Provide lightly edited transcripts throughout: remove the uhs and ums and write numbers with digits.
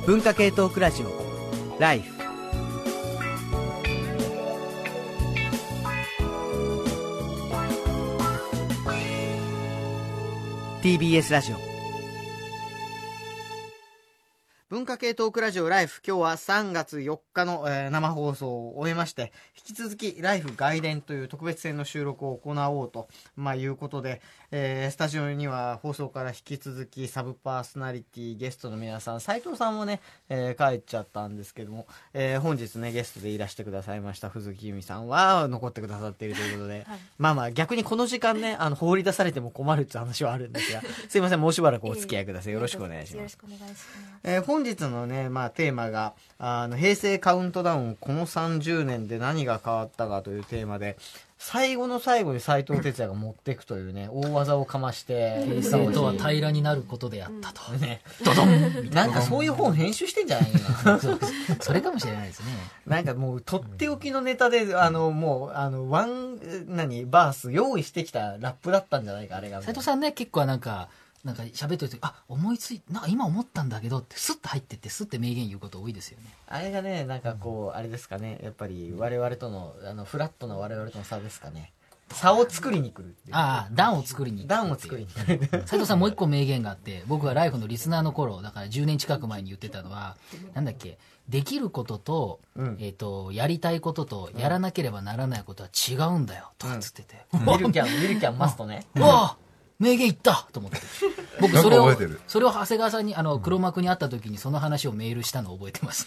文化系トークラジオライフ。TBS ラジオ文化系トークラジオライフ。今日は3月4日の、生放送を終えまして、引き続きライフ外伝という特別編の収録を行おうと、いうことで、スタジオには放送から引き続きサブパーソナリティゲストの皆さん、斉藤さんもね、帰っちゃったんですけども、本日ねゲストでいらしてくださいました藤木由美さんは残ってくださっているということで、はい、逆にこの時間ね放り出されても困るって話はあるんですがすいません、もうしばらくお付き合いください。よろしくお願いします。 よろしくお願いします。 本日のね、テーマが平成カウントダウンこの30年で何が変わったかというテーマで、最後の最後に斉藤哲也が持っていくというね大技をかまして平成とは平らになることであったと、 ね、ドドンなんかそういう本編集してんじゃないのそれかもしれないですね。 なんかもうとっておきのネタでもうバース用意してきたラップだったんじゃないかあれが。 斉藤さんね結構なんか喋ってる時思いついて今思ったんだけどってスッと入ってってスッて名言言うこと多いですよね。 あれがねなんかこう、あれですかね、やっぱり我々とのフラットな我々との差ですかね。差を作りに来るっていう。 段を作りに段を作りに来る。 斉藤さんもう一個名言があって、僕がライフのリスナーの頃だから10年近く前に言ってたのはなんだっけ、できることと、やりたいこととやらなければならないことは違うんだよとかつってて、 ウィルキャンマストね。 名言言ったと思って僕それを長谷川さんに黒幕に会った時にその話をメールしたのを覚えてます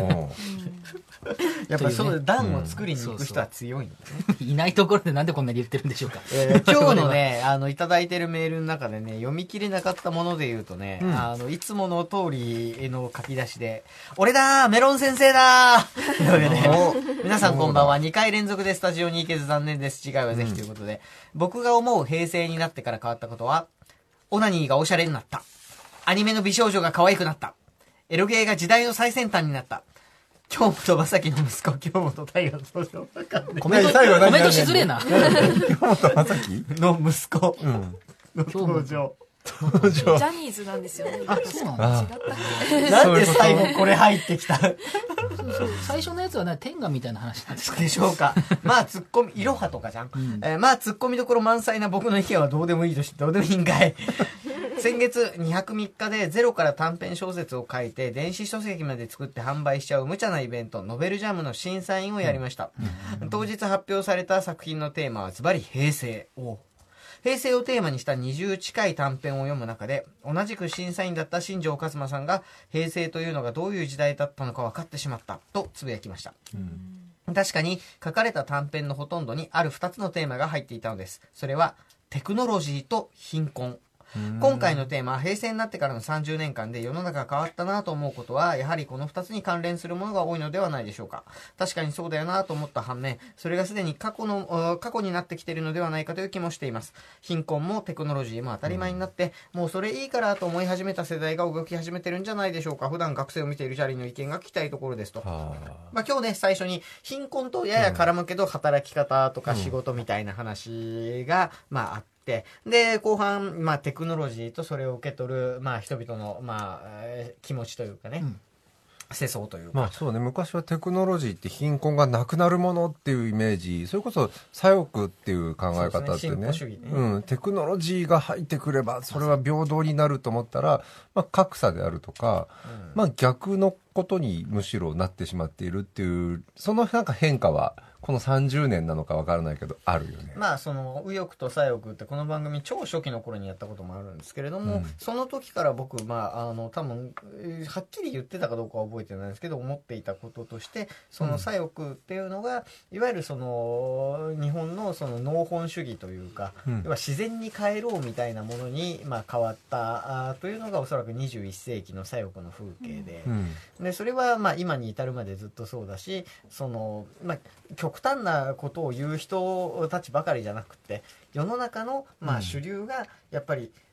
やっぱりそう段を作りに行く人は強いんだね。 いないところでなんでこんなに言ってるんでしょうか。 今日のねいただいてるメールの中でね読み切れなかったもので言うとね、いつもの通りの書き出しで俺だーメロン先生だーというわけで皆さんこんばんは。2回連続でスタジオに行けず残念です。次回はぜひということで、僕が思う平成になってから変わったことは、オナニーがおしゃれになった、アニメの美少女が可愛くなった、エロゲーが時代の最先端になった、京本正樹の息子京本大我の登場。 コメントしづれえな。 京本正樹の息子の登場。 ジャニーズなんですよね。 そうなんだ。 なんで最後これ入ってきた最初のやつはね天下みたいな話なんですかでしょうか。ツッコミいろはとかじゃん、ツッコミどころ満載な僕の意見はどうでもいいとしてどうでもいいんかい。先月2泊3日でゼロから短編小説を書いて電子書籍まで作って販売しちゃう無茶なイベントノベルジャムの審査員をやりました。当日発表された作品のテーマはズバリ平成。平成をテーマにした20近い短編を読む中で、同じく審査員だった新庄一馬さんが平成というのがどういう時代だったのか分かってしまったとつぶやきました。確かに書かれた短編のほとんどにある2つのテーマが入っていたのです。それはテクノロジーと貧困。今回のテーマは平成になってからの30年間で世の中が変わったなと思うことはやはりこの2つに関連するものが多いのではないでしょうか。確かにそうだよなと思った反面、それがすでに過去になってきているのではないかという気もしています。貧困もテクノロジーも当たり前になって、もうそれいいからと思い始めた世代が動き始めてるんじゃないでしょうか。普段学生を見ているジャリの意見が聞きたいところですと。今日ね最初に貧困とやや絡むけど働き方とか仕事みたいな話があって、で後半、テクノロジーとそれを受け取る、人々の、気持ちというかね、世相というか、 そうね、昔はテクノロジーって貧困がなくなるものっていうイメージ、それこそ左翼っていう考え方ってね、テクノロジーが入ってくればそれは平等になると思ったら、格差であるとか、逆のことにむしろなってしまっているっていう、そのなんか変化はこの30年なのか分からないけどあるよね。 その右翼と左翼ってこの番組超初期の頃にやったこともあるんですけれども、その時から僕多分はっきり言ってたかどうかは覚えてないんですけど、思っていたこととしてその左翼っていうのが、いわゆるその日本のその農本主義というか、要は自然に帰ろうみたいなものに変わったというのがおそらく21世紀の左翼の風景で、でそれは今に至るまでずっとそうだし、その極端なことを言う人たちばかりじゃなくて、世の中の主流がやっぱり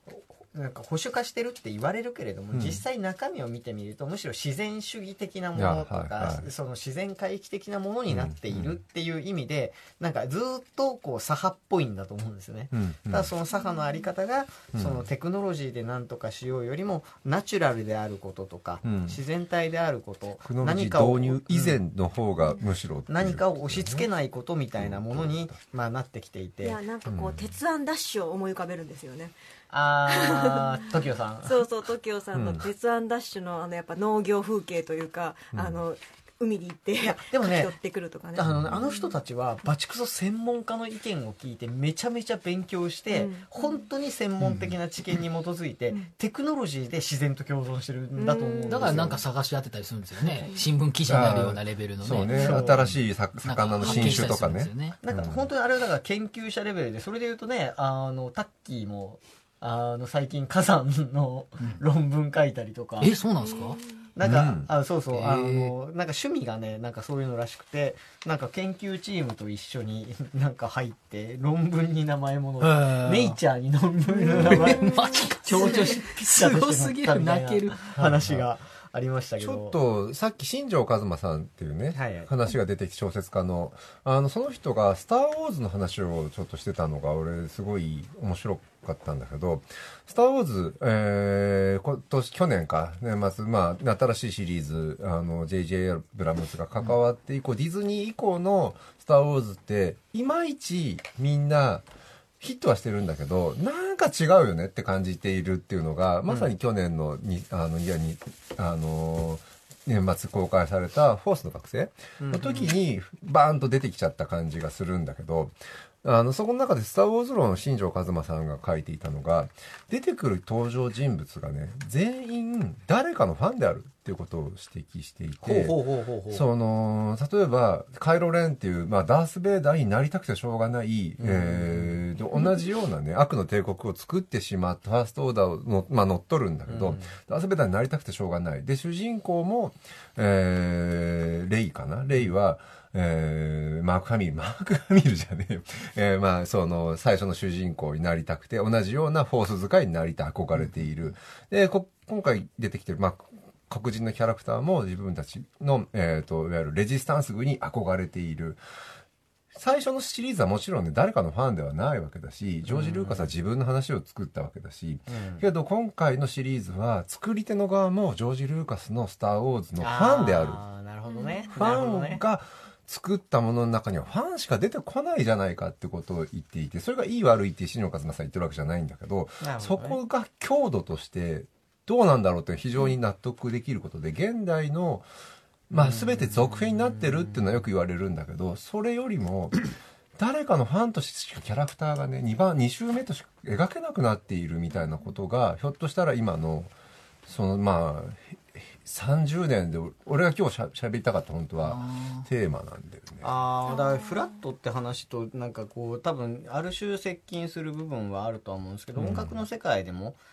なんか保守化してるって言われるけれども、実際中身を見てみるとむしろ自然主義的なものとか、その自然回帰的なものになっているっていう意味で、なんかずっとこう左派っぽいんだと思うんですよね。ただその左派のあり方が、そのテクノロジーで何とかしようよりもナチュラルであることとか、自然体であること、 テクノロジー導入以前の方がむしろ何かを押し付けないことみたいなものに、まあ、なってきていて、 いやなんかこう、鉄腕ダッシュを思い浮かべるんですよね。 TOKIO さんそうそう TOKIO さんの鉄腕ダッシュのやっぱ農業風景というか、海に行ってでもね、 取ってくるとかね、 あの人たちはバチクソ専門家の意見を聞いてめちゃめちゃ勉強して、本当に専門的な知見に基づいて、テクノロジーで自然と共存してるんだと思うんですよ。 だからなんか探し当てたりするんですよね、新聞記事になるようなレベルのね。 そうね、新しい魚の新種とかね。 なんか本当にあれはだから研究者レベルで、それでいうとね、タッキーも最近火山の論文書いたりとか。 そうなんですか？ なんか、そうそう、なんか趣味がね、なんかそういうのらしくて、なんか研究チームと一緒になんか入って論文に名前も載って、ネイチャーに論文の名前強調しピッチャーとして載ったみたいな話がありましたけど、 ちょっとさっき新庄一馬さんっていうね、話が出てきて、小説家のその人がスター・ウォーズの話をちょっとしてたのが俺すごい面白かったんだけど、スター・ウォーズ、去年か年末、まあ、新しいシリーズJ.J. アブラムスが関わって以降、ディズニー以降のスター・ウォーズっていまいちみんなヒットはしてるんだけど、なんか違うよねって感じているっていうのが、まさに去年の年末公開されたフォースの学生の時にバーンと出てきちゃった感じがするんだけど、そこの中でスター・ウォーズ論の新庄一馬さんが書いていたのが、出てくる登場人物がね、全員誰かのファンであるっていうことを指摘していて、例えばカイロ・レンっていう、ダース・ベイダーになりたくてしょうがない、同じようなね、悪の帝国を作ってしまったファーストオーダーを乗っ取るんだけど、ダース・ベイダーになりたくてしょうがない。で、主人公も、レイかな。レイは、マーク・ハミルじゃねえよ。最初の主人公になりたくて、同じようなフォース使いになりたい、憧れている。で、今回出てきてる、黒人のキャラクターも自分たちの、いわゆるレジスタンス軍に憧れている。最初のシリーズはもちろんね、誰かのファンではないわけだし、ジョージ・ルーカスは自分の話を作ったわけだし、けど今回のシリーズは、作り手の側もジョージ・ルーカスのスター・ウォーズのファンである。 なるほどね。 ファンが作ったものの中にはファンしか出てこないじゃないかってことを言っていて、それがいい悪いって新庄一馬さん言ってるわけじゃないんだけど、そこが強度としてどうなんだろうって非常に納得できることで、現代の全て続編になってるっていうのはよく言われるんだけど、それよりも誰かのファンとしてしかキャラクターがね、2周目としか描けなくなっているみたいなことが、ひょっとしたら今の30年で俺が今日喋りたかった本当はテーマなんだよね。 だからフラットって話となんかこう多分ある種接近する部分はあるとは思うんですけど、音楽の世界でも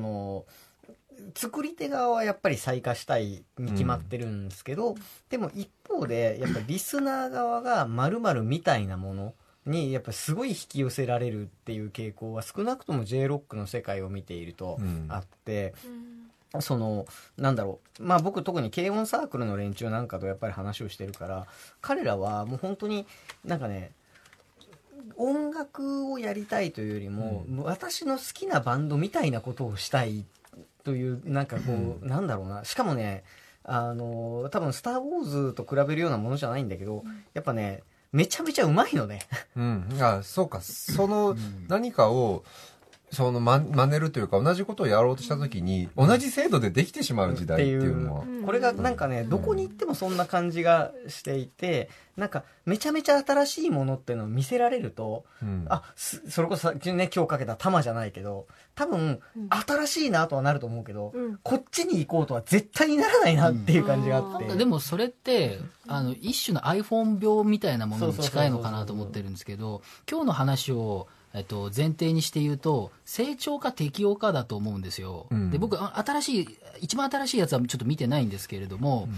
作り手側はやっぱり再化したいに決まってるんですけど、でも一方でやっぱりリスナー側が〇〇みたいなものにやっぱすごい引き寄せられるっていう傾向は少なくとも J-ROCK の世界を見ているとあって、なんだろう、僕特に軽音サークルの連中なんかとやっぱり話をしてるから、彼らはもう本当になんかね、音楽をやりたいというよりも、私の好きなバンドみたいなことをしたいという、なんかこう、なんだろうな、しかもね、多分スター・ウォーズと比べるようなものじゃないんだけど、やっぱね、めちゃめちゃうまいのね。 そうか、何かを真似るというか、同じことをやろうとしたときに、同じ制度でできてしまう時代っていうのは。 これがなんかね、どこに行ってもそんな感じがしていて、なんかめちゃめちゃ新しいものっていうのを見せられると、それこそね、今日かけた玉じゃないけど、多分、新しいなとはなると思うけど、こっちに行こうとは絶対にならないなっていう感じがあって。 でもそれって、一種の iPhone 病みたいなものに近いのかなと思ってるんですけど、今日の話を、前提にして言うと、成長か適応かだと思うんですよ。で、僕、一番新しいやつはちょっと見てないんですけれども、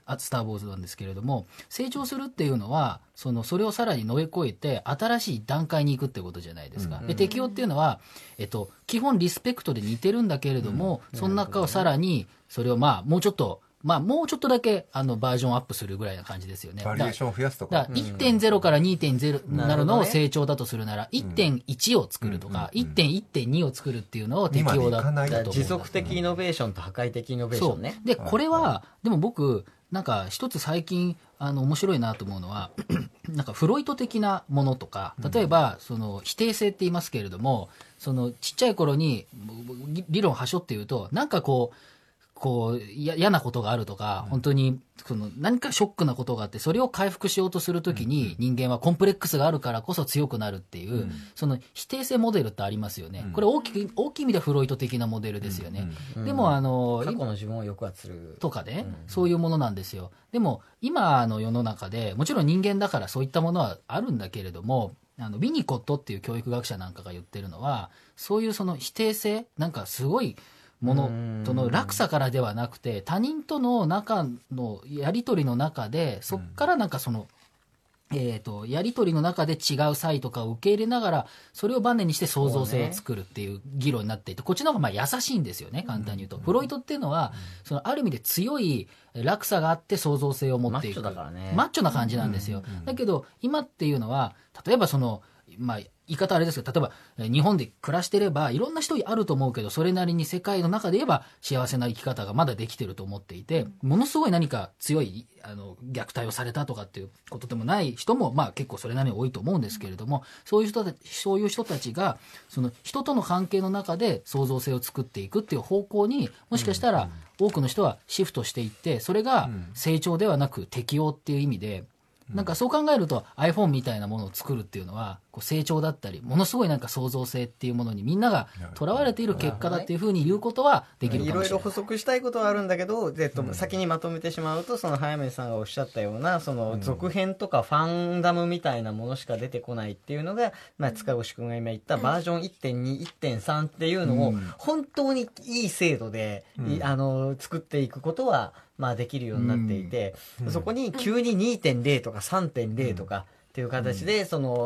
スター・ウォーズなんですけれども、成長するっていうのはそれをさらに乗り越えて新しい段階に行くってことじゃないですか。で適応っていうのは、基本リスペクトで似てるんだけれども、その中をさらにそれをもうちょっとだけバージョンアップするぐらいな感じですよね。 バリエーションを増やすとか。 だから 1.0 から 2.0 になるのを成長だとするなら、1.1 を作るとか、1.1.2 を作るっていうのを適応だと思うんだ。 持続的イノベーションと破壊的イノベーションね。 で、これは、でも僕、なんか一つ最近、面白いなと思うのは、なんかフロイト的なものとか、例えば、否定性って言いますけれども、ちっちゃい頃に理論はしょって言うと、なんか嫌なことがあるとか、本当に何かショックなことがあって、それを回復しようとするときに、人間はコンプレックスがあるからこそ強くなるっていう、否定性モデルってありますよね。これ大きい意味でフロイト的なモデルですよね。でも過去の自分を抑圧するとかね、そういうものなんですよ。でも今の世の中で、もちろん人間だからそういったものはあるんだけれども、ウィニコットっていう教育学者なんかが言ってるのは、そういう否定性、なんかすごいもの落差からではなくて、他人との中のやり取りの中で、そこからなんかやり取りの中で違う差異とかを受け入れながら、それをバネにして創造性を作るっていう議論になっていて、こっちの方が優しいんですよね、簡単に言うと。フロイトっていうのは、ある意味で強い落差があって創造性を持っていく。 マッチョだからね。 マッチョな感じなんですよ。だけど、今っていうのは、例えば言い方あれですけど、例えば日本で暮らしてればいろんな人あると思うけど、それなりに世界の中で言えば幸せな生き方がまだできてると思っていて、ものすごい何か強い虐待をされたとかっていうことでもない人も結構それなりに多いと思うんですけれども、そういう人たちが人との関係の中で創造性を作っていくっていう方向にもしかしたら多くの人はシフトしていって、それが成長ではなく適応っていう意味で、なんかそう考えると iPhone みたいなものを作るっていうのは成長だったり、ものすごいなんか創造性っていうものにみんながとらわれている結果だっていうふうに言うことはできるかもしれない。 いろいろ補足したいことはあるんだけど、先にまとめてしまうと、早見さんがおっしゃったような続編とかファンダムみたいなものしか出てこないっていうのが、塚越君が今言ったバージョン 1.2、1.3 っていうのを本当にいい精度で、作っていくことはできるようになっていて、そこに急に 2.0 とか 3.0 とかっていう形で、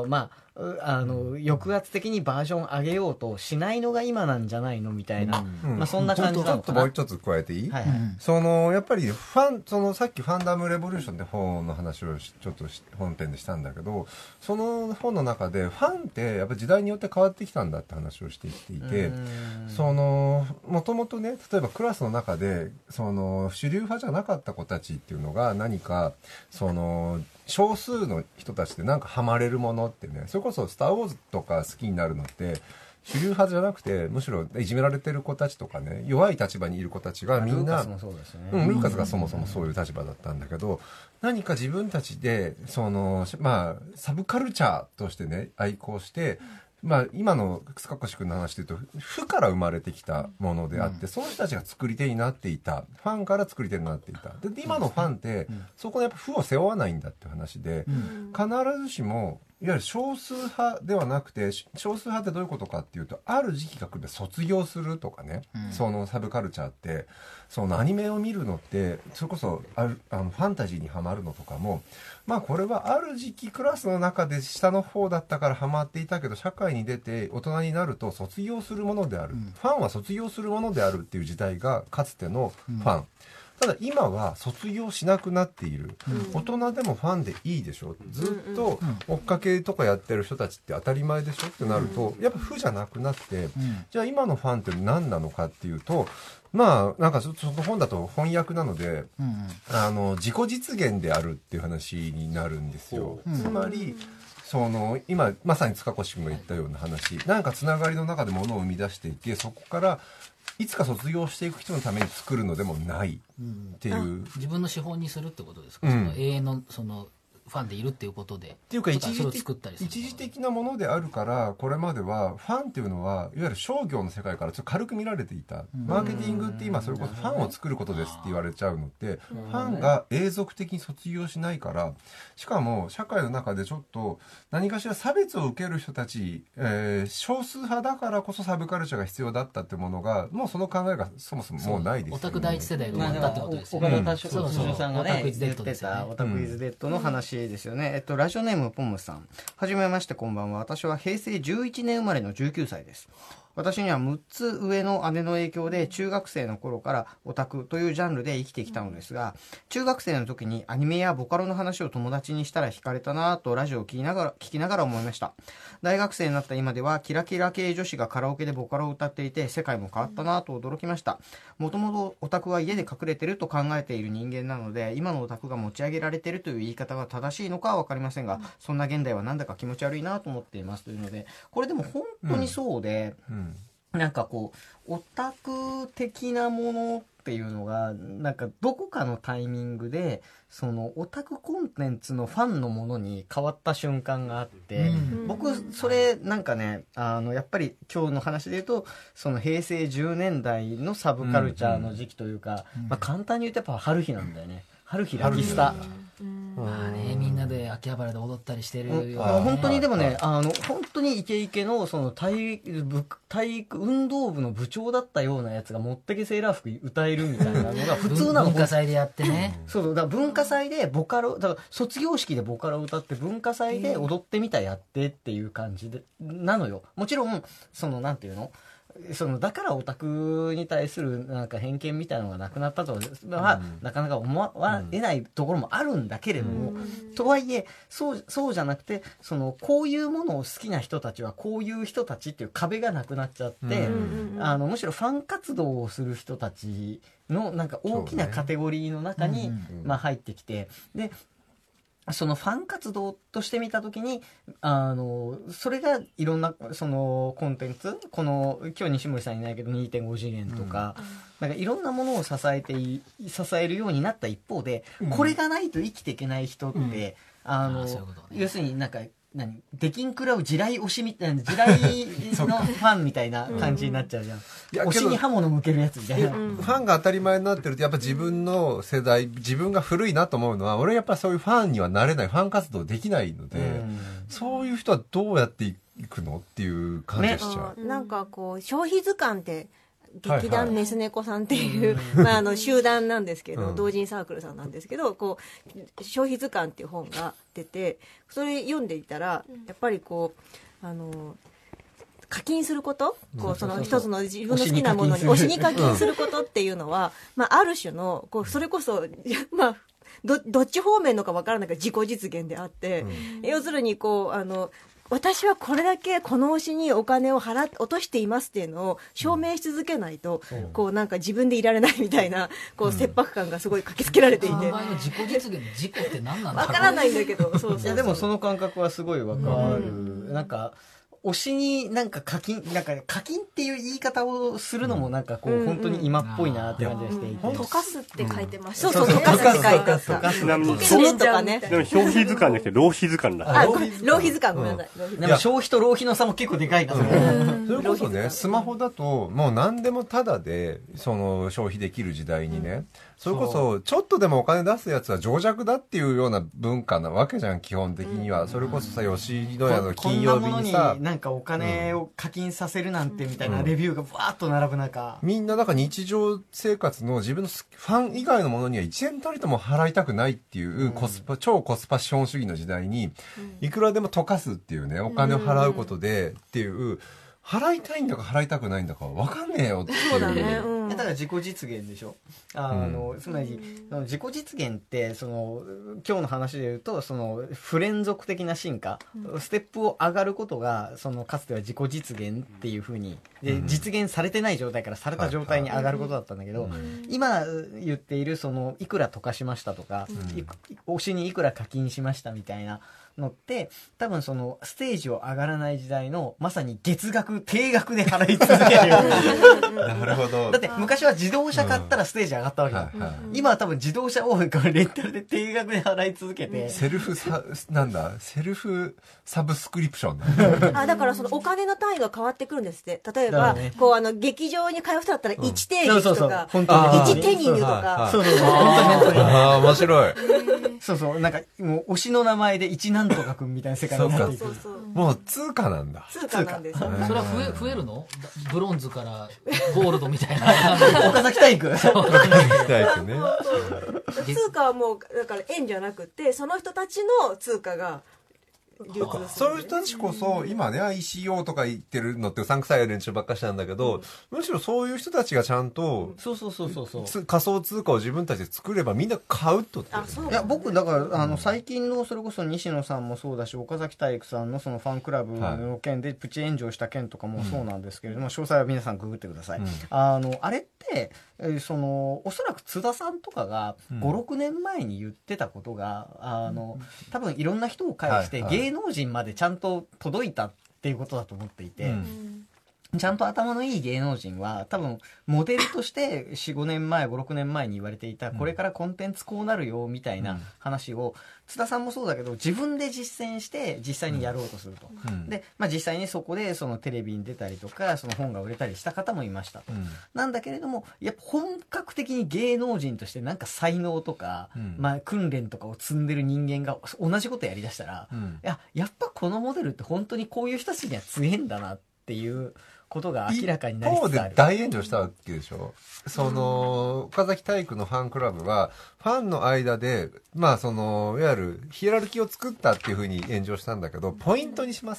抑圧的にバージョン上げようとしないのが今なんじゃないのみたいな、そんな感じなのかな。 ちょっともう一つ加えていい？やっぱりさっきファンダムレボリューションって本の話をちょっと本編でしたんだけど、その本の中でファンってやっぱり時代によって変わってきたんだって話をしていて、もともとね、例えばクラスの中で主流派じゃなかった子たちっていうのが何か少数の人たちでなんかハマれるものってね、それこそスター・ウォーズとか好きになるのって主流派じゃなくて、むしろいじめられてる子たちとかね、弱い立場にいる子たちがみんな、ルーカスがそもそもそういう立場だったんだけど、何か自分たちでサブカルチャーとしてね愛好して、今の塚越君の話で言うと負から生まれてきたものであって、その人たちが作り手になっていた、ファンから作り手になっていた。で今のファンってそこでやっぱ負を背負わないんだって話で、必ずしもいわゆる少数派ではなくて、少数派ってどういうことかっていうと、ある時期が来て卒業するとかね、サブカルチャーってアニメを見るのって、それこそファンタジーにはまるのとかも、これはある時期クラスの中で下の方だったからハマっていたけど、社会に出て大人になると卒業するものである、ファンは卒業するものであるっていう時代がかつてのファン、ただ今は卒業しなくなっている、大人でもファンでいいでしょ、ずっと追っかけとかやってる人たちって当たり前でしょってなると、やっぱ負じゃなくなって、じゃあ今のファンって何なのかっていうと、なんかその本だと翻訳なので、自己実現であるっていう話になるんですよ。つまり今まさに塚越君が言ったような話、なんかつながりの中でものを生み出していて、そこからいつか卒業していく人のために作るのでもないっていう、 自分の資本にするってことですか、永遠のファンでいるっていうことでっていうかそれを作ったりする一時的なものであるから、これまではファンっていうのはいわゆる商業の世界からちょっと軽く見られていた。マーケティングって今それこそファンを作ることですって言われちゃうので、ファンが永続的に卒業しないから、しかも社会の中でちょっと何かしら差別を受ける人たち、少数派だからこそサブカルチャーが必要だったってものが、もうその考えがそもそももうないですよね。 オタク第一世代が終わったってことですよね。 岡田敏夫さんがねオタクイズデッド言ってたオタクイズデッドの話ですよね。ラジオネームポムさん、はじめまして、こんばんは。私は平成11年生まれの19歳です。私には6つ上の姉の影響で中学生の頃からオタクというジャンルで生きてきたのですが、中学生の時にアニメやボカロの話を友達にしたら惹かれたなぁとラジオを聞きながら思いました。大学生になった今ではキラキラ系女子がカラオケでボカロを歌っていて世界も変わったなぁと驚きました。もともとオタクは家で隠れてると考えている人間なので、今のオタクが持ち上げられているという言い方が正しいのかは分かりませんが、そんな現代はなんだか気持ち悪いなと思っていますというので、これでも本当にそうで、なんかこうオタク的なものっていうのがなんかどこかのタイミングでそのオタクコンテンツのファンのものに変わった瞬間があって、僕それなんかねやっぱり今日の話で言うとその平成10年代のサブカルチャーの時期というか、まあ、簡単に言うとやっぱ春日なんだよね。春日ラキスタ。 まあね、みんなで秋葉原で踊ったりしてるよ、ね、 本当にでもね本当にイケイケのその体育運動部の部長だったようなやつが持ってけセーラー服歌えるみたいなのが普通なの。 文化祭でやってね。 そうだから文化祭でボカロだから卒業式でボカロ歌って文化祭で踊ってみたやってっていう感じでなのよ。もちろんそのなんていうのそのだからオタクに対するなんか偏見みたいなのがなくなったとは、なかなか思われないところもあるんだけれども、とはいえそうじゃなくてそのこういうものを好きな人たちはこういう人たちっていう壁がなくなっちゃって、むしろファン活動をする人たちのなんか大きなカテゴリーの中に、まあ、入ってきてでそのファン活動として見たときにそれがいろんなそのコンテンツこの今日西森さんいないけど 2.5 次元とか、なんかいろんなものを支えるようになった一方で、これがないと生きていけない人って、要するになんか出禁食らう地雷推しみたいな地雷のファンみたいな感じになっちゃうじゃん。推しに刃物向けるやつみたいな。ファンが当たり前になってるとやっぱ自分の世代自分が古いなと思うのは、俺やっぱそういうファンにはなれない、ファン活動できないので、そういう人はどうやっていくのっていう感じがしちゃう。 なんかこう消費図鑑って劇団メス猫さんっていう、集団なんですけど、同人サークルさんなんですけど、こう消費図鑑っていう本が出て、それ読んでいたらやっぱりこう課金すること、こうその一つの自分の好きなものに推しに課金することっていうのは、ある種のこうそれこそどっち方面のかわからないけど自己実現であって、要するにこう私はこれだけこの推しにお金を落としていますっていうのを証明し続けないと、こうなんか自分でいられないみたいなこう切迫感がすごい書きつけられていて、 自己実現の自己って何なんだろう。 わからないんだけど、 いやでもその感覚はすごいわかる。なんか推しになんか課金っていう言い方をするのもなんかこう本当に今っぽいなって感じがしていて、 溶かすって書いてました。 そう溶かすって書いてあった。 ちなみにそのとかね。 でも消費図鑑じゃなくて浪費図鑑だ。 浪費図鑑、ごめんなさい。 でも消費と浪費の差も結構でかいな。 それこそね、スマホだともう何でもタダでその消費できる時代にね、それこそちょっとでもお金出すやつは情弱だっていうような文化なわけじゃん、基本的には。それこそさ、吉野家の金曜日にさ、 なんかお金を課金させるなんてみたいなレビューがバーッと並ぶ中、 みんなだから日常生活の自分のファン以外のものには1円たりとも払いたくないっていう超コスパ資本主義の時代に、いくらでも溶かすっていうね、お金を払うことでっていう、払いたいんだか払いたくないんだか分かんねえよっていう。 そうだね。 だから自己実現でしょ。つまり自己実現ってその今日の話で言うとその不連続的な進化、ステップを上がることがそのかつては自己実現っていう風にで、実現されてない状態からされた状態に上がることだったんだけど、今言っているそのいくら溶かしましたとか、推しにいくら課金しましたみたいなのって多分そのステージを上がらない時代のまさに定額で払い続けるなるほど。 だって昔は自動車買ったらステージ上がったわけよ。今は多分自動車をレンタルで定額で払い続けて。 セルフサブスクリプションだからそのお金の単位が変わってくるんですって。例えば、こう劇場に通う人だったら1定劇とか、1テニングとか。 そうそうそう。本当に。 面白い。 そうそう。なんか、もう推しの名前で1なんとかくんみたいな世界になっていく。 もう通貨なんだ。 通貨なんですよ。 それは増えるの？ブロンズからゴールドみたいな。 岡崎体育。 通貨はもう、だから円じゃなくて、その人たちの通貨が流通する。 そういう人たちこそ、今ね、ICO とか言ってるのってうさんくさい連中ばっかしなんだけど、むしろそういう人たちがちゃんと、仮想通貨を自分たちで作ればみんな買うってことだよね。 いや、僕、だから、最近の、それこそ西野さんもそうだし、岡崎体育さんのそのファンクラブの件でプチ炎上した件とかもそうなんですけれども、詳細は皆さんググってください。あれって、おそらく津田さんとかが5、6年前に言ってたことが、多分いろんな人を介して芸能人までちゃんと届いたっていうことだと思っていて、ちゃんと頭のいい芸能人は多分モデルとして4、5年前、5、6年前に言われていたこれからコンテンツこうなるよみたいな話を津田さんもそうだけど自分で実践して実際にやろうとすると。で、実際にそこでそのテレビに出たりとかその本が売れたりした方もいましたと。なんだけれどもやっぱ本格的に芸能人としてなんか才能とか、訓練とかを積んでる人間が同じことやりだしたら、やっぱこのモデルって本当にこういう人たちには強いんだなっていうことが明らかになりつつある。 一方で大炎上したわけでしょ。岡崎体育のファンクラブはファンの間でいわゆるヒエラルキーを作ったっていうふうに炎上したんだけど、ポイントにします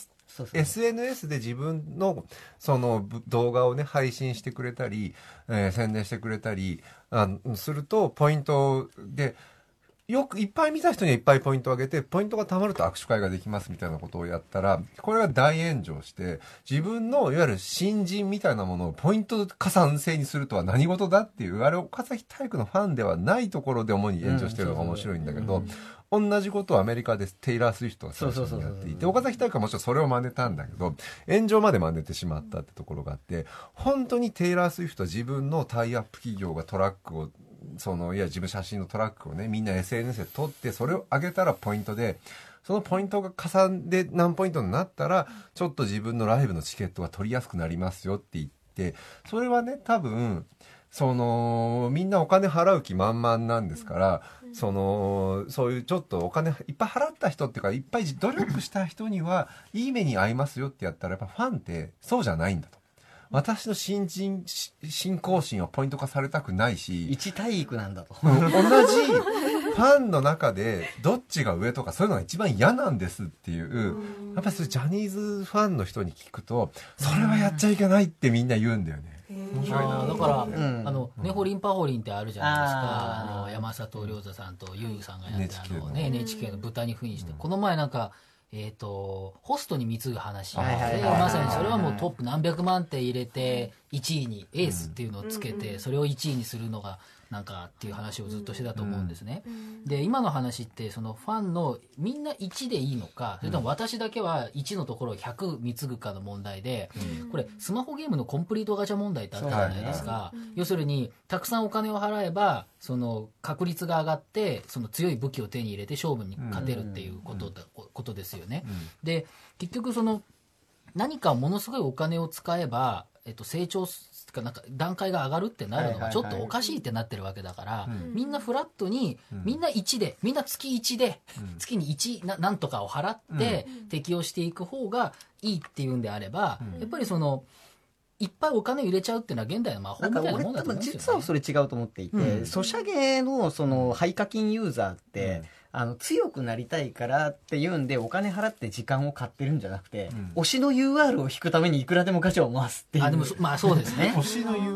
。SNS で自分のその動画をね配信してくれたり、宣伝してくれたりするとポイントでよくいっぱい見た人にはいっぱいポイントをあげて、ポイントが貯まると握手会ができますみたいなことをやったら、これが大炎上して、自分のいわゆる新人みたいなものをポイント加算制にするとは何事だっていう、あれ岡崎体育のファンではないところで主に炎上してるのが面白いんだけど、同じことをアメリカでテイラー・スウィフトが最初にやっていて、岡崎体育はもちろんそれを真似たんだけど、炎上まで真似てしまったってところがあって、本当にテイラー・スウィフトは自分のタイアップ企業がトラックを自分写真のトラックをねみんな SNS で撮ってそれを上げたらポイントで、そのポイントが加算で何ポイントになったらちょっと自分のライブのチケットが取りやすくなりますよって言って、それはね多分みんなお金払う気満々なんですから、そういうちょっとお金いっぱい払った人っていうかいっぱい努力した人にはいい目に遭いますよってやったら、やっぱファンってそうじゃないんだと。私の新興心はポイント化されたくないし、 一体育なんだと。 同じファンの中でどっちが上とかそういうのが一番嫌なんですっていう、やっぱりそれジャニーズファンの人に聞くと、それはやっちゃいけないってみんな言うんだよね。 面白いな。だから、ネホリンパホリンってあるじゃないですか。山里亮太さんとユウさんがやったNHK の豚に扮して、この前なんか、ホストに貢ぐ話で、まさにそれはもうトップ何百万って入れて1位にエースっていうのをつけて、それを1位にするのがなんかっていう話をずっとしてたと思うんですね。で今の話ってそのファンのみんな1でいいのか、それとも私だけは1のところを100貢ぐかの問題で、これスマホゲームのコンプリートガチャ問題ってあったじゃないですか。要するにたくさんお金を払えばその確率が上がってその強い武器を手に入れて勝負に勝てるっていうことですよね。で結局その何かものすごいお金を使えば成長なんか段階が上がるってなるのがちょっとおかしいってなってるわけだから、みんなフラットにみんな1でみんな月1で月に1なんとかを払って適用していく方がいいっていうんであれば、やっぱりいっぱいお金入れちゃうっていうのは現代の魔法みたいなもんだと思うんですよね。 実はそれ違うと思っていて、ソシャゲの廃課金ユーザーって、強くなりたいからっていうんでお金払って時間を買ってるんじゃなくて、推しの UR を引くためにいくらでもガチャを回すっていう。 でもそうですね。 推しの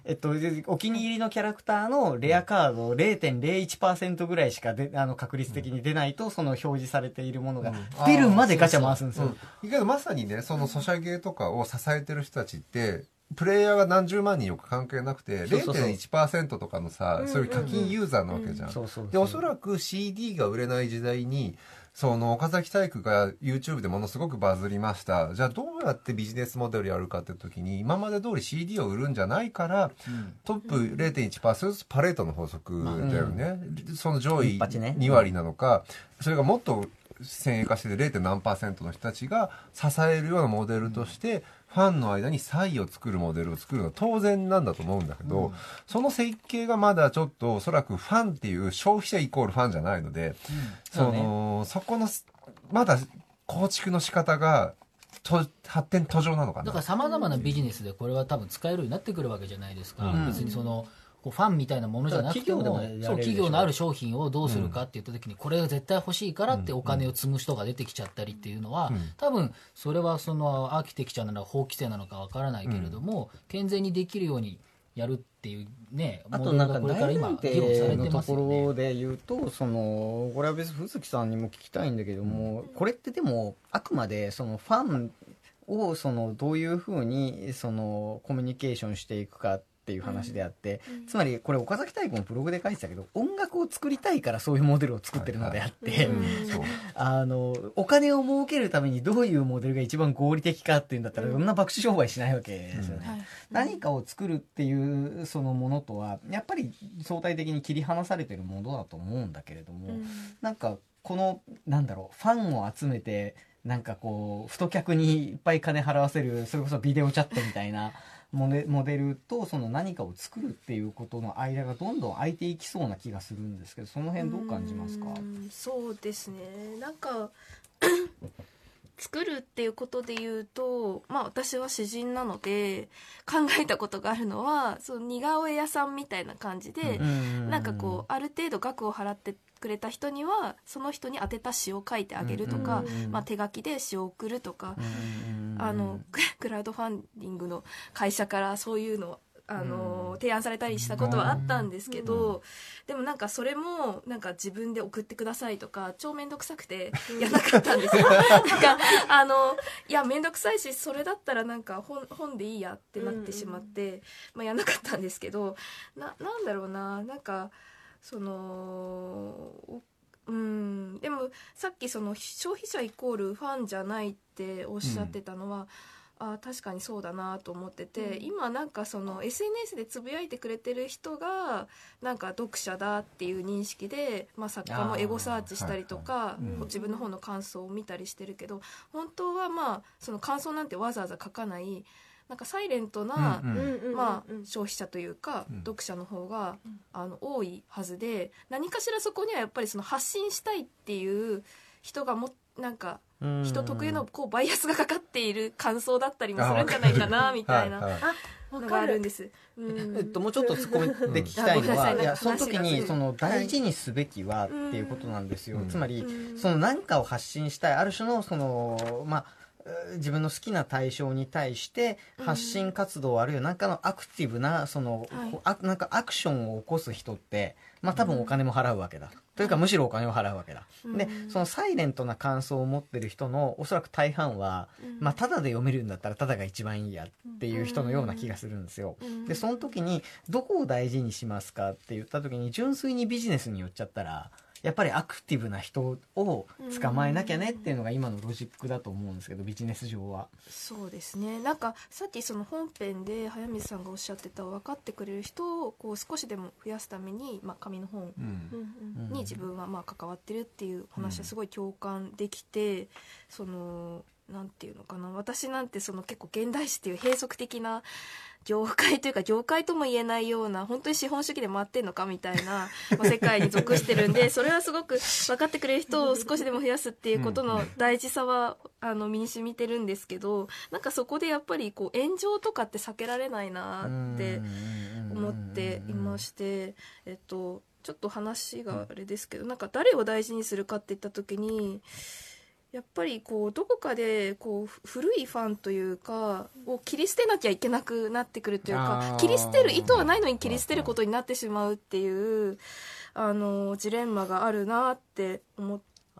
UR？ お気に入りのキャラクターのレアカード 0.01% ぐらいしか確率的に出ないと、その表示されているものが出るまでガチャ回すんですよ。 けどまさにね、そのソシャゲとかを支えてる人たちってプレイヤーが何十万人よく関係なくて 0.1% とかのさ、そういう課金ユーザーなわけじゃん。でおそらく CD が売れない時代にその岡崎体育が YouTube でものすごくバズりました。じゃあどうやってビジネスモデルやるかって時に、今まで通り CD を売るんじゃないから、トップ 0.1% パレートの法則だよね。その上位2割なのか、それがもっと先鋭化して 0. 何%の人たちが支えるようなモデルとして、ファンの間に差異を作るモデルを作るのは当然なんだと思うんだけど、その設計がまだちょっとおそらくファンっていう消費者イコールファンじゃないので、そこのまだ構築の仕方が発展途上なのかな。 だからさまざまなビジネスでこれは多分使えるようになってくるわけじゃないですか。別にそのファンみたいなものじゃなくても、企業のある商品をどうするかって言った時に、これが絶対欲しいからってお金を積む人が出てきちゃったりっていうのは、多分それはそのアーキテクチャなのか法規制なのかわからないけれども、健全にできるようにやるっていうね、 あとなんかこれから今議論されてますよね。 ところで言うと、これは別に藤木さんにも聞きたいんだけども、これってでもあくまでそのファンをどういうふうにコミュニケーションしていくかっていう話であって、つまりこれ岡崎体育もブログで書いてたけど、音楽を作りたいからそういうモデルを作ってるのであって、お金を儲けるためにどういうモデルが一番合理的かっていうんだったら、そんな博打商売しないわけですよね。何かを作るっていうそのものとはやっぱり相対的に切り離されてるものだと思うんだけれども、なんかこのなんだろう、ファンを集めてなんかこう太客にいっぱい金払わせる、それこそビデオチャットみたいなモデルとその何かを作るっていうことの間がどんどん空いていきそうな気がするんですけど、その辺どう感じますか？ そうですね、なんか作るっていうことで言うと、私は詩人なので考えたことがあるのは、その似顔絵屋さんみたいな感じで、なんかこうある程度額を払ってくれた人にはその人に宛てた詩を書いてあげるとか、手書きで詩を送るとか、クラウドファンディングの会社からそういうのを提案されたりしたことはあったんですけど、でもなんかそれもなんか自分で送ってくださいとか超めんどくさくてやらなかったんですよ。なんかいやめんどくさいし、それだったらなんか本でいいやってなってしまって、やらなかったんですけど、なんだろうな、なんかでもさっきその消費者イコールファンじゃないっておっしゃってたのは、確かにそうだなと思ってて、今なんかその SNS でつぶやいてくれてる人がなんか読者だっていう認識で、作家もエゴサーチしたりとか、自分の本の感想を見たりしてるけど、本当はその感想なんてわざわざ書かない、なんかサイレントな、消費者というか、読者の方が多いはずで、何かしらそこにはやっぱりその発信したいっていう人がなんか人特有のこうバイアスがかかっている感想だったりもするんじゃないかなみたいなのがあるんです。 もうちょっと突っ込みで聞きたいのは、いやその時にその大事にすべきはっていうことなんですよ。つまりその何かを発信したい、ある種のその自分の好きな対象に対して発信活動、あるいは何かのアクティブななんかアクションを起こす人って多分お金も払うわけだ、というかむしろお金を払うわけだ、でそのサイレントな感想を持ってる人のおそらく大半は、タダで読めるんだったらタダが一番いいやっていう人のような気がするんですよ。でその時にどこを大事にしますかって言った時に、純粋にビジネスに寄っちゃったらやっぱりアクティブな人を捕まえなきゃねっていうのが今のロジックだと思うんですけど、ビジネス上は。 そうですね、なんかさっきその本編で早水さんがおっしゃってた分かってくれる人をこう少しでも増やすために、紙の本に自分は関わってるっていう話はすごい共感できて、そのなんていうのかな、私なんてその結構現代史っていう閉塞的な業界というか、業界とも言えないような、本当に資本主義で回ってんのかみたいな世界に属してるんで、それはすごく分かってくれる人を少しでも増やすっていうことの大事さは身に染みてるんですけど、なんかそこでやっぱりこう炎上とかって避けられないなって思っていまして、ちょっと話があれですけど、なんか誰を大事にするかって言った時に、やっぱりこうどこかでこう古いファンというかを切り捨てなきゃいけなくなってくるというか、切り捨てる意図はないのに切り捨てることになってしまうっていうジレンマがあるなって思っ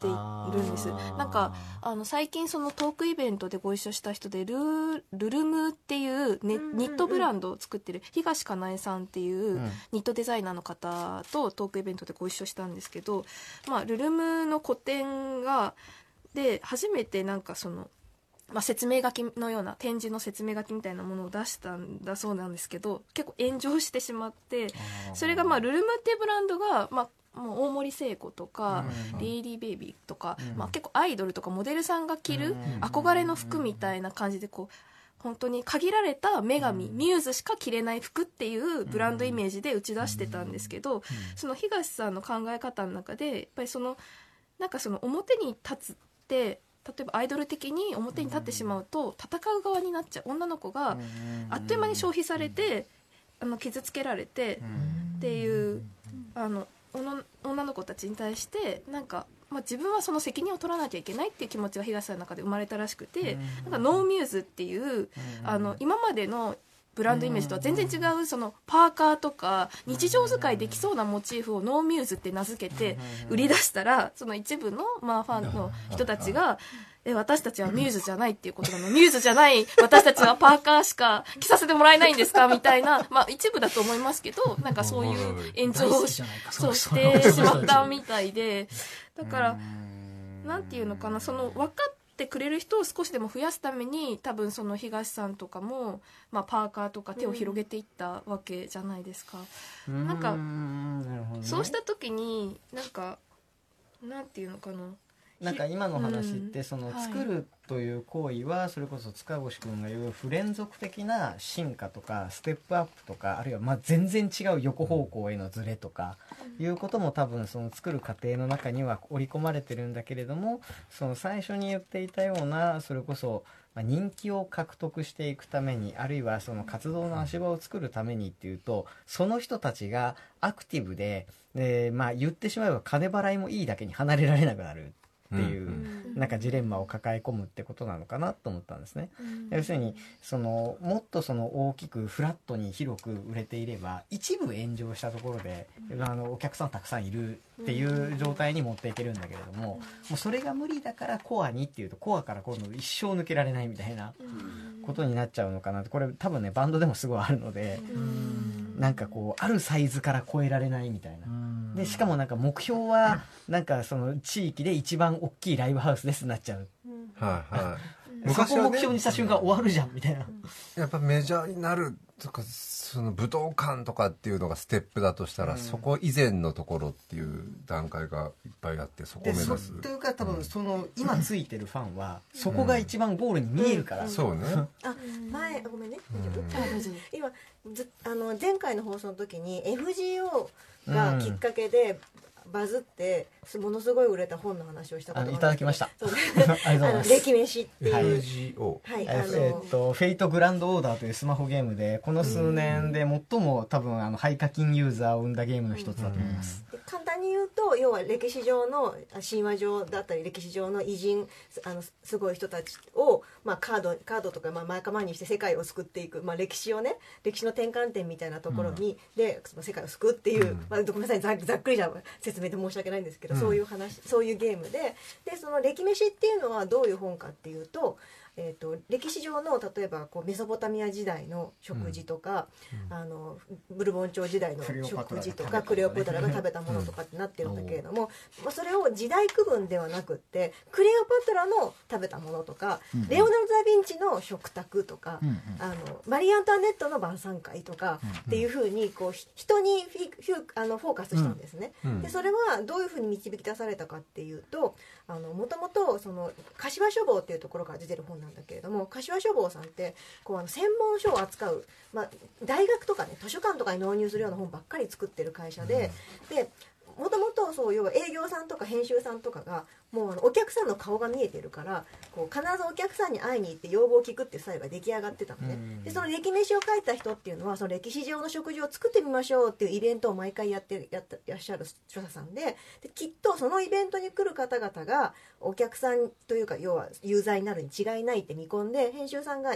ているんです。なんか最近そのトークイベントでご一緒した人でルルムっていう、ね、ニットブランドを作ってる東かなえさんっていうニットデザイナーの方とトークイベントでご一緒したんですけど、ルルムの個展で初めてなんかその、説明書きのような展示の説明書きみたいなものを出したんだそうなんですけど、結構炎上してしまって、それがルルムっていうブランドが、もう大森聖子とか、リーリーベイビーとか、結構アイドルとかモデルさんが着る憧れの服みたいな感じでこう本当に限られた女神、ミューズしか着れない服っていうブランドイメージで打ち出してたんですけど、その東さんの考え方の中でやっぱりそのなんかその表に立つって例えばアイドル的に表に立ってしまうと戦う側になっちゃう女の子があっという間に消費されて傷つけられてっていう女の子たちに対してなんか、自分はその責任を取らなきゃいけないっていう気持ちが東さんの中で生まれたらしくて、なんかノーミューズっていう今までのブランドイメージとは全然違うそのパーカーとか日常使いできそうなモチーフをノーミューズって名付けて売り出したら、その一部のファンの人たちが私たちはミューズじゃないっていうことなの、ミューズじゃない私たちはパーカーしか着させてもらえないんですかみたいな、一部だと思いますけど、なんかそういう炎上をしてしまったみたいで、だからなんていうのかな、その分かってくれる人を少しでも増やすために多分その東さんとかも、パーカーとか手を広げていったわけじゃないですか。なんかそうした時になんかなんていうのかな、 なんか今の話ってその作るという行為はそれこそ塚越くんが言う不連続的な進化とかステップアップとか、あるいは全然違う横方向へのズレとかいうことも多分その作る過程の中には織り込まれてるんだけれども、その最初に言っていたようなそれこそ人気を獲得していくために、あるいはその活動の足場を作るためにっていうと、その人たちがアクティブで、言ってしまえば金払いもいいだけに離れられなくなるっていうなんかジレンマを抱え込むってことなのかなと思ったんですね。要するにそのもっとその大きくフラットに広く売れていれば一部炎上したところでお客さんたくさんいるっていう状態に持っていけるんだけれども、もうそれが無理だからコアにっていうとコアから今度一生抜けられないみたいなことになっちゃうのかなって、これ多分ねバンドでもすごいあるので、なんかこうあるサイズから超えられないみたいな。でしかもなんか目標はなんかその地域で一番大きいライブハウスですになっちゃう。そこを目標にした瞬間終わるじゃんみたいな。 やっぱメジャーになるとかその武道館とかっていうのがステップだとしたら、そこ以前のところっていう段階がいっぱいあって、そこを目指すというか多分その今ついてるファンはそこが一番ゴールに見えるから、 そうね。 ごめんね、今前回の放送の時に FGO がきっかけでバズってものすごい売れた本の話をしたことがいただきました。 歴飯っていう、 フェイトグランドオーダーというスマホゲームでこの数年で最も多分廃課金ユーザーを生んだゲームの一つだと思います。 簡単に言うと、要は歴史上の神話上だったり歴史上の偉人すごい人たちを、カードとか仲間にして世界を救っていく、歴史をね、歴史の転換点みたいなところに、でその世界を救うっていう、ごめんなさいざっくりじゃ説明で申し訳ないんですけど、そういう話、そういうゲームでその歴飯っていうのはどういう本かっていうと、歴史上の例えばメソポタミア時代の食事とか、ブルボン朝時代の食事とかクレオパトラが食べたものとかってなってるんだけれども、それを時代区分ではなくって、クレオパトラの食べたものとか、レオナルド・ダ・ヴィンチの食卓とか、マリー・アントワネットの晩餐会とかっていうふうに人にフォーカスしたんですね。でそれはどういうふうに導き出されたかっていうと、もともと柏書房っていうところから出てる本なんだけれども、柏書房さんって専門書を扱う、大学とかね図書館とかに納入するような本ばっかり作ってる会社で、もともと要は営業さんとか編集さんとかがもうお客さんの顔が見えてるから、必ずお客さんに会いに行って要望を聞くっていうスタイルが出来上がってたのね。でその歴飯を書いた人っていうのは、その歴史上の食事を作ってみましょうっていうイベントを毎回やってらっしゃる著者さんで、きっとそのイベントに来る方々がお客さんというか要はユーザーになるに違いないって見込んで、編集さんが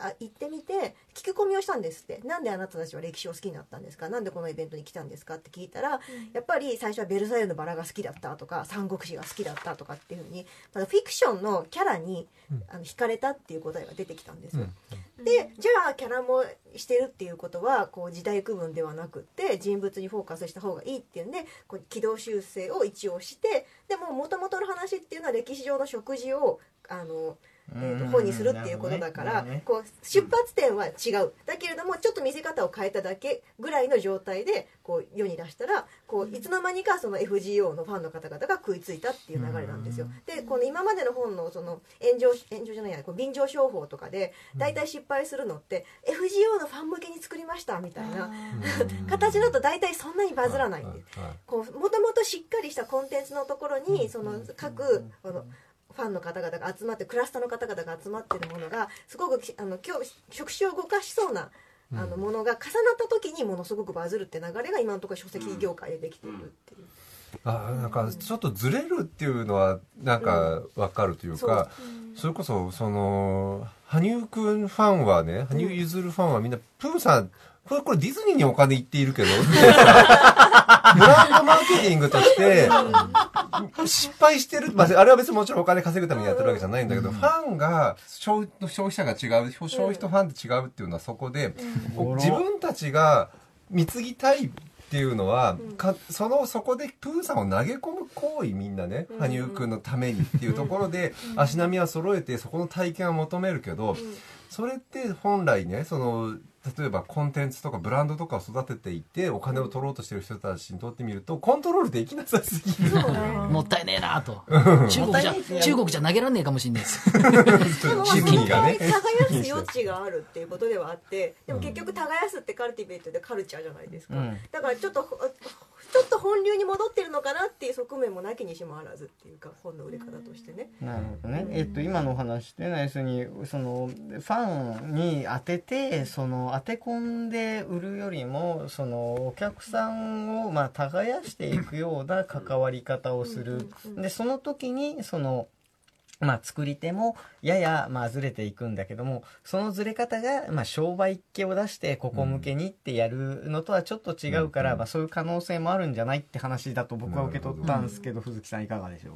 行ってみて聞き込みをしたんですって。なんであなたたちは歴史を好きになったんですか、なんでこのイベントに来たんですかって聞いたら、やっぱり最初はベルサイユのバラが好きだったとか三国志が好きだったとかっていうふうにフィクションのキャラに惹かれたっていう答えが出てきたんですよ。でじゃあキャラもしてるっていうことはこう時代区分ではなくって人物にフォーカスした方がいいっていうんでこう軌道修正を一応して、でも元々の話っていうのは歴史上の食事を本にするっていうことだから、こう出発点は違うだけれどもちょっと見せ方を変えただけぐらいの状態でこう世に出したらこういつの間にかその FGO のファンの方々が食いついたっていう流れなんですよ。でこの今までの本のその炎上じゃないやこう便乗商法とかで大体失敗するのって FGO のファン向けに作りましたみたいな形だと大体そんなにバズらないんで、もともとしっかりしたコンテンツのところにその各ファンの方々が集まってクラスターの方々が集まってるものがすごく触手を動かしそうなものが重なった時にものすごくバズるって流れが今のところ書籍業界でできているっていう。 なんかちょっとずれるっていうのはなんか分かるというか、それこそその羽生くんファンはね、羽生結弦ファンはみんなプーさんこれディズニーにお金いっているけどブランドマーケティングとして失敗してる、あれは別にもちろんお金稼ぐためにやってるわけじゃないんだけど、ファンが消費者が違う、消費とファンって違うっていうのはそこで自分たちが貢ぎたいっていうのはそこでプーさんを投げ込む行為、みんなね羽生くんのためにっていうところで足並みは揃えてそこの体験を求めるけど、それって本来ねその例えばコンテンツとかブランドとかを育てていてお金を取ろうとしてる人たちにとってみるとコントロールできなさすぎる、 もったいねえなと中国じゃ投げられねえかもしれないですでもシズニーがね耕す余地があるっていうことではあって、でも結局耕すってカルティベートでカルチャーじゃないですか、だからちょっと本流に戻ってるのかなっていう側面もなきにしもあらずっていうか本の売れ方としてね。 なるほどね。今のお話っていうのは要するにそのファンに当ててその当て込んで売るよりもそのお客さんを耕していくような関わり方をする。でその時にその作り手もややずれていくんだけども、そのずれ方が商売っ気を出してここ向けにってやるのとはちょっと違うから、そういう可能性もあるんじゃないって話だと僕は受け取ったんですけど、藤木さんいかがでしょう？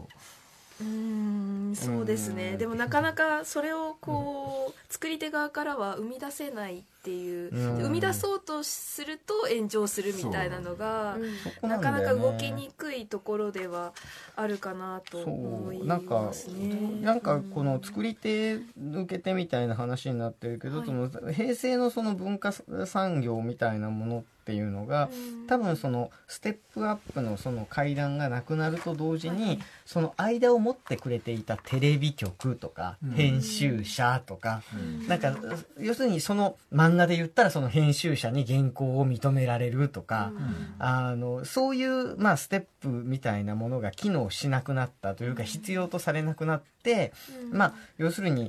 そうですね。でもなかなかそれをこう作り手側からは生み出せないっていう、生み出そうとすると炎上するみたいなのがなかなか動きにくいところではあるかなと思いますね。 なんかこの作り手受け手みたいな話になってるけど、その平成のその文化産業みたいなものっていうのが多分そのステップアップのその階段がなくなると同時にその間を持ってくれていたテレビ局とか編集者とかなんか要するにその漫画で言ったらその編集者に原稿を認められるとかそういうステップみたいなものが機能しなくなったというか必要とされなくなって要するに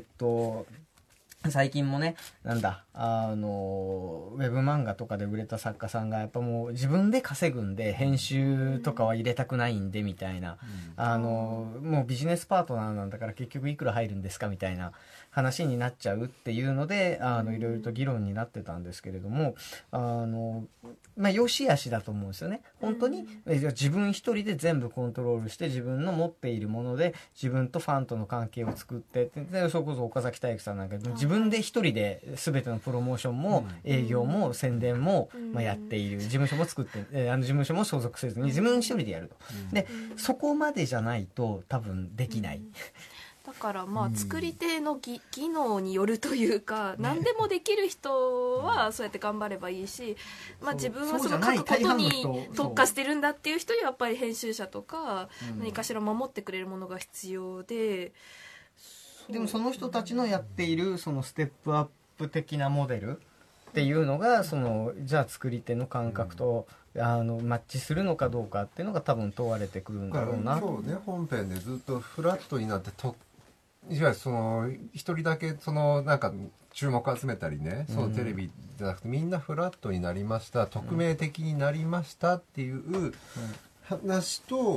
最近もねウェブ漫画とかで売れた作家さんがやっぱもう自分で稼ぐんで編集とかは入れたくないんでみたいな、もうビジネスパートナーなんだから結局いくら入るんですかみたいな話になっちゃうっていうのでいろいろと議論になってたんですけれども良し悪しだと思うんですよね。本当に自分一人で全部コントロールして自分の持っているもので自分とファンとの関係を作ってでそれこそ岡崎体育さんなんか自分で一人で全てのプロモーションも営業も宣伝もやっている、事務所も作って事務所も所属せずに自分一人でやると。でそこまでじゃないと多分できない。 だから作り手の技能によるというか、何でもできる人はそうやって頑張ればいいし、自分はその書くことに特化してるんだっていう人にはやっぱり編集者とか何かしら守ってくれるものが必要で、 でもその人たちのやっているそのステップアップ的なモデルっていうのがじゃあ作り手の感覚とマッチするのかどうかっていうのが多分問われてくるんだろうな。 今日ね本編でずっとフラットになっていわゆるその一人だけそのなんか注目を集めたりね、そのテレビじゃなくてみんなフラットになりました、匿名的になりましたっていう話と、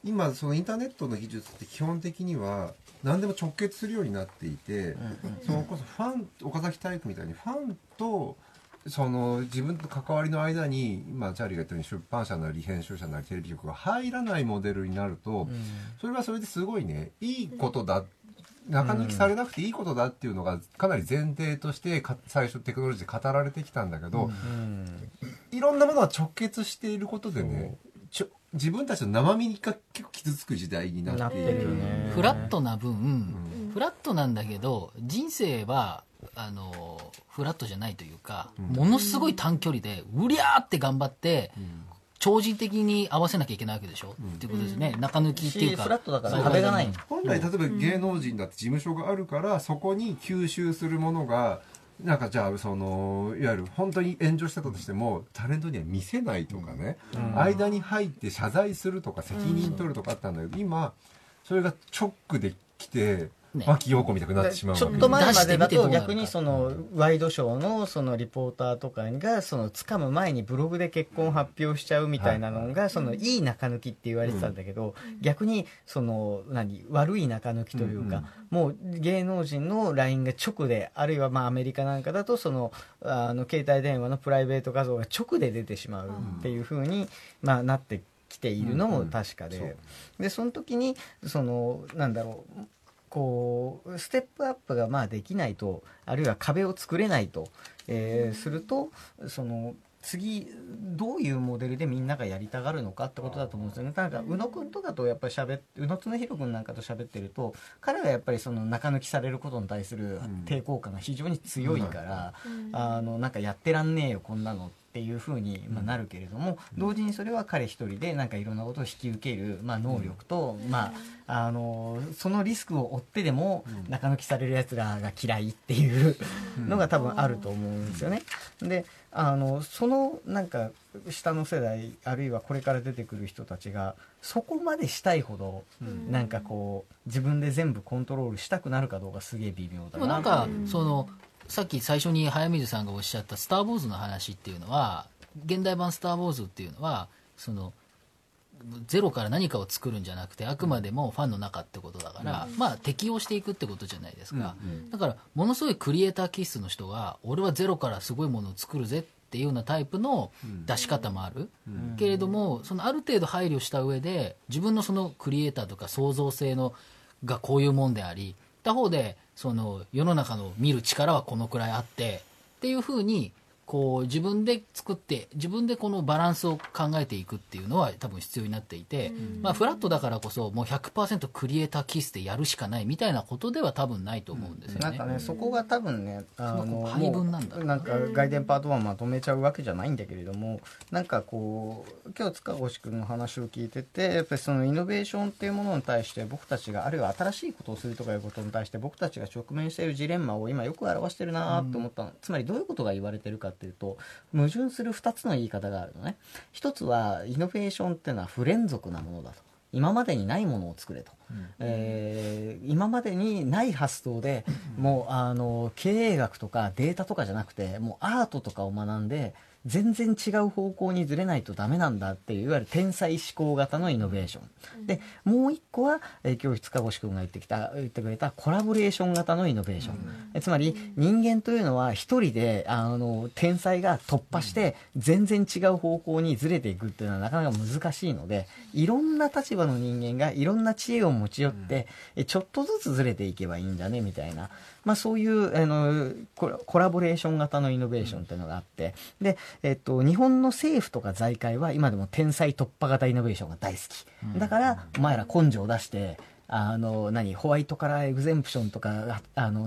今そのインターネットの技術って基本的には何でも直結するようになっていて、そのこそファン、岡崎体育みたいにファンとその自分と関わりの間に今チャーリーが言ったように出版社なり編集者なりテレビ局が入らないモデルになると、それはそれですごいね、いいことだ、中抜きされなくていいことだっていうのがかなり前提として最初テクノロジーで語られてきたんだけど、いろんなものが直結していることでね、自分たちの生身が結構傷つく時代になっている。 フラットな分、フラットなんだけど人生はフラットじゃないというか、ものすごい短距離でうりゃーって頑張って、超人的に合わせなきゃいけないわけでしょ、っていうことですね。中抜きっていうかフラットだから壁がない。 本来例えば芸能人だって事務所があるから、そこに吸収するものがなんかじゃあいわゆる本当に炎上してたとしてもタレントには見せないとかね、間に入って謝罪するとか責任取るとかあったんだけど、今それがチョックできて牧陽子みたくなってしまう。 ちょっと前までだと逆にそのワイドショーのそのリポーターとかがその掴む前にブログで結婚発表しちゃうみたいなのがそのいい中抜きって言われてたんだけど、逆にその悪い中抜きというか、もう芸能人の LINE が直で、あるいはまあアメリカなんかだとその携帯電話のプライベート画像が直で出てしまうっていう風にまあなってきているのも確かで、でその時にそのなんだろう、こうステップアップがまあできないと、あるいは壁を作れないと、するとその次どういうモデルでみんながやりたがるのかってことだと思うんですよね。なんか宇野くんとかとやっぱり宇野恒弘くんなんかと喋ってると、彼はやっぱりその中抜きされることに対する抵抗感が非常に強いから、なんかやってらんねえよこんなのっていう風になるけれども、同時にそれは彼一人でなんかいろんなことを引き受ける、まあ、能力と、そのリスクを負ってでも中抜きされるやつらが嫌いっていうのが多分あると思うんですよね。でそのなんか下の世代、あるいはこれから出てくる人たちがそこまでしたいほど、なんかこう自分で全部コントロールしたくなるかどうかすげえ微妙だな。 でもなんかそのさっき最初に早水さんがおっしゃったスター・ウォーズの話っていうのは、現代版スター・ウォーズっていうのはそのゼロから何かを作るんじゃなくて、あくまでもファンの中ってことだから、まあ適応していくってことじゃないですか、だからものすごいクリエイター気質の人が俺はゼロからすごいものを作るぜっていうようなタイプの出し方もある、けれどもそのある程度配慮した上で自分のそのクリエイターとか創造性のがこういうもんであり、他方でその世の中の見る力はこのくらいあってっていうふうにこう自分で作って自分でこのバランスを考えていくっていうのは多分必要になっていて、まあ、フラットだからこそもう 100% クリエイター気質でやるしかないみたいなことでは多分ないと思うんですよね。 なんかねそこが多分ね配分なんだ、 なんか外伝パート1まとめちゃうわけじゃないんだけれども、なんかこう今日塚越君の話を聞いてて、やっぱりそのイノベーションっていうものに対して僕たちが、あるいは新しいことをするとかいうことに対して僕たちが直面しているジレンマを今よく表してるなと思ったの、つまりどういうことが言われてるかっていうと、矛盾する2つの言い方があるのね。一つはイノベーションっていうのは不連続なものだと、今までにないものを作れと、今までにない発想でもう経営学とかデータとかじゃなくて、もうアートとかを学んで全然違う方向にずれないとダメなんだっていう、いわゆる天才思考型のイノベーション、でもう一個は、今日塚越君が言ってくれたコラボレーション型のイノベーション、つまり人間というのは一人で天才が突破して全然違う方向にずれていくっていうのはなかなか難しいので、いろんな立場の人間がいろんな知恵を持ち寄ってちょっとずつずれていけばいいんだねみたいな、まあ、そういうコラボレーション型のイノベーションっていうのがあって、で日本の政府とか財界は今でも天才突破型イノベーションが大好きだから、お前ら根性を出してホワイトカラーエグゼンプションとか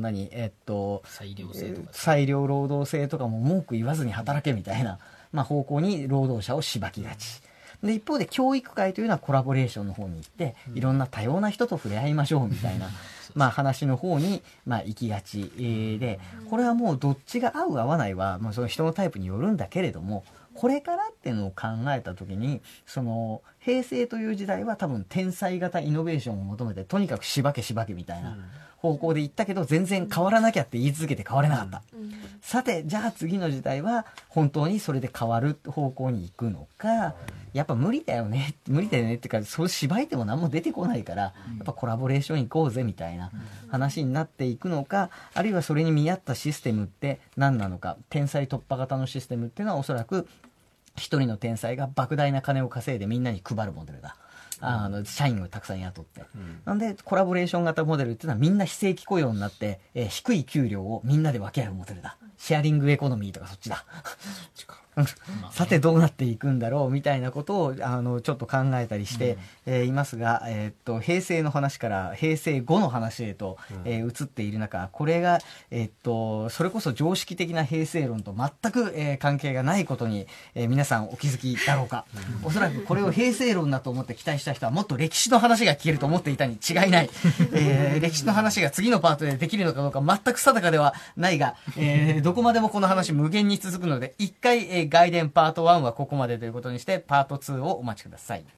裁量労働制とかも文句言わずに働けみたいな、まあ、方向に労働者をしばきがちで、一方で教育界というのはコラボレーションの方に行って、いろんな多様な人と触れ合いましょうみたいなまあ話の方に行きがちで、これはもうどっちが合う合わないはその人のタイプによるんだけれども、これからっていうのを考えた時にその平成という時代は多分天才型イノベーションを求めて、とにかくしばけみたいな方向で行ったけど、全然変わらなきゃって言い続けて変われなかった。さて、じゃあ次の時代は本当にそれで変わる方向に行くのか、やっぱ無理だよねっていうか、そう芝居でも何も出てこないから、やっぱコラボレーション行こうぜみたいな話になっていくのか、あるいはそれに見合ったシステムって何なのか。天才突破型のシステムっていうのはおそらく一人の天才が莫大な金を稼いでみんなに配るモデルだ。社員をたくさん雇って。なんで、コラボレーション型モデルっていうのはみんな非正規雇用になって、低い給料をみんなで分け合うモデルだ。シェアリングエコノミーとかそっちだ。さてどうなっていくんだろうみたいなことをちょっと考えたりしていますが、平成の話から平成後の話へと移っている中、これがそれこそ常識的な平成論と全く関係がないことに皆さんお気づきだろうか。おそらくこれを平成論だと思って期待した人はもっと歴史の話が聞けると思っていたに違いない。歴史の話が次のパートでできるのかどうか全く定かではないが、どこまでもこの話無限に続くので、一回外伝パート1はここまでということにして、パート2をお待ちください。